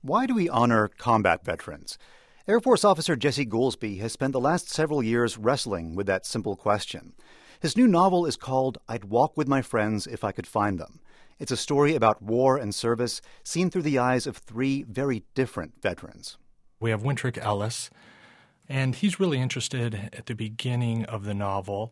Why do we honor combat veterans? Air Force Officer Jesse Goolsbee has spent the last several years wrestling with that simple question. His new novel is called I'd Walk with My Friends If I Could Find Them. It's a story about war and service seen through the eyes of three very different veterans. We have Wintrick Ellis, and he's really interested at the beginning of the novel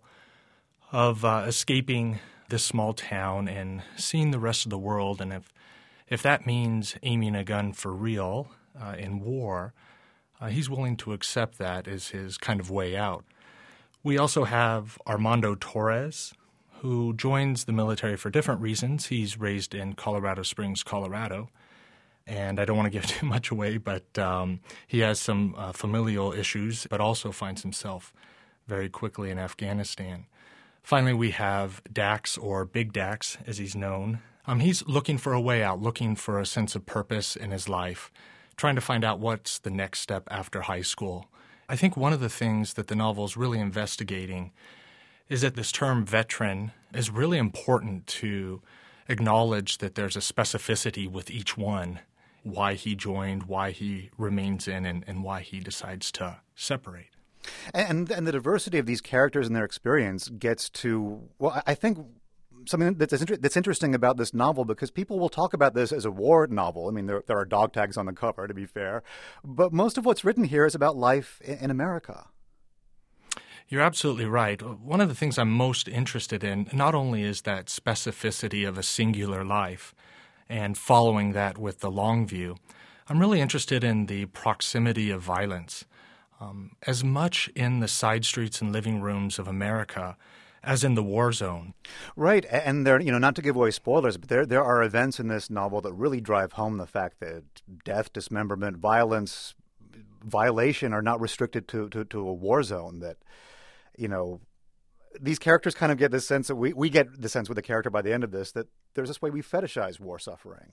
of escaping this small town and seeing the rest of the world, and if that means aiming a gun for real in war, he's willing to accept that as his kind of way out. We also have Armando Torres, who joins the military for different reasons. He's raised in Colorado Springs, Colorado, and I don't want to give too much away, but he has some familial issues, but also finds himself very quickly in Afghanistan. Finally, we have Dax, or Big Dax, as he's known. He's looking for a way out, looking for a sense of purpose in his life, trying to find out what's the next step after high school. I think one of the things that the novel is really investigating is that this term veteran is really important to acknowledge that there's a specificity with each one, why he joined, why he remains in, and why he decides to separate. And the diversity of these characters and their experience gets to, well, I think something that's interesting about this novel, because people will talk about this as a war novel. I mean, there are dog tags on the cover, to be fair. But most of what's written here is about life in America. You're absolutely right. One of the things I'm most interested in not only is that specificity of a singular life and following that with the long view, I'm really interested in the proximity of violence. As much in the side streets and living rooms of America as in the war zone. Right, and there, not to give away spoilers, but there are events in this novel that really drive home the fact that death, dismemberment, violence, violation are not restricted to a war zone. That, these characters kind of get this sense that we get the sense with the character by the end of this that there's this way we fetishize war suffering.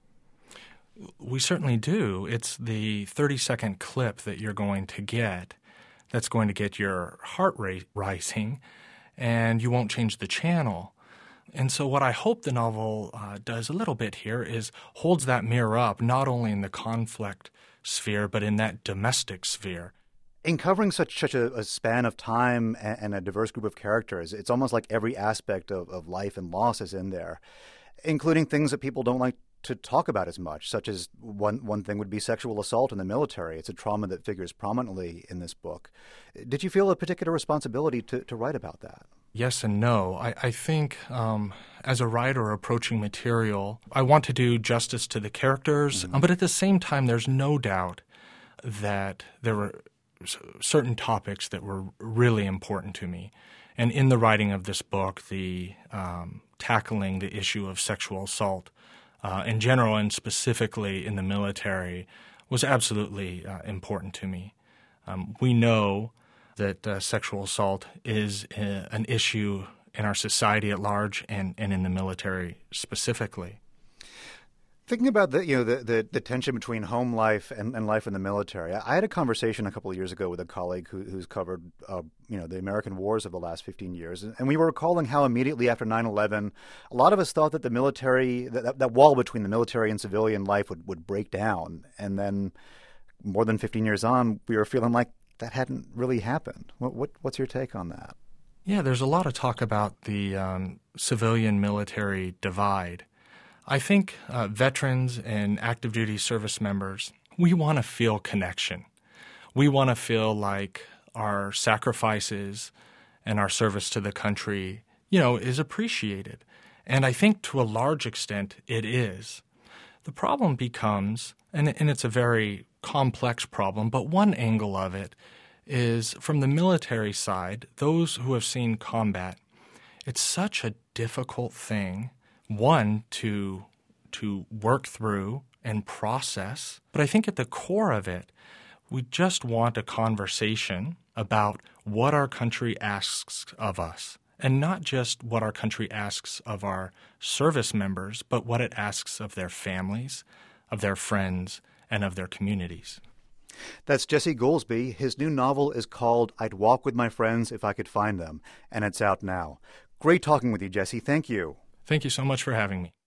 We certainly do. It's the 30-second clip that you're going to get that's going to get your heart rate rising, and you won't change the channel. And so what I hope the novel does a little bit here is holds that mirror up, not only in the conflict sphere, but in that domestic sphere. In covering such a span of time and a diverse group of characters, it's almost like every aspect of life and loss is in there, including things that people don't like to talk about as much, such as one thing would be sexual assault in the military. It's a trauma that figures prominently in this book. Did you feel a particular responsibility to write about that? Yes and no. I think as a writer approaching material, I want to do justice to the characters, but at the same time, there's no doubt that there were certain topics that were really important to me. And in the writing of this book, the tackling the issue of sexual assault in general and specifically in the military was absolutely important to me. We know that sexual assault is an issue in our society at large and in the military specifically. Thinking about the tension between home life and life in the military, I had a conversation a couple of years ago with a colleague who's covered the American wars of the last 15 years, and we were recalling how immediately after 9/11, a lot of us thought that the military, that wall between the military and civilian life would break down, and then more than 15 years on, we were feeling like that hadn't really happened. What's your take on that? Yeah, there's a lot of talk about the civilian-military divide. I think veterans and active duty service members, we want to feel connection. We want to feel like our sacrifices and our service to the country, is appreciated. And I think to a large extent it is. The problem becomes, and it's a very complex problem, but one angle of it is from the military side, those who have seen combat, it's such a difficult thing, one, to work through and process. But I think at the core of it, we just want a conversation about what our country asks of us, and not just what our country asks of our service members, but what it asks of their families, of their friends, and of their communities. That's Jesse Goolsbee. His new novel is called I'd Walk with My Friends If I Could Find Them, and it's out now. Great talking with you, Jesse. Thank you. Thank you so much for having me.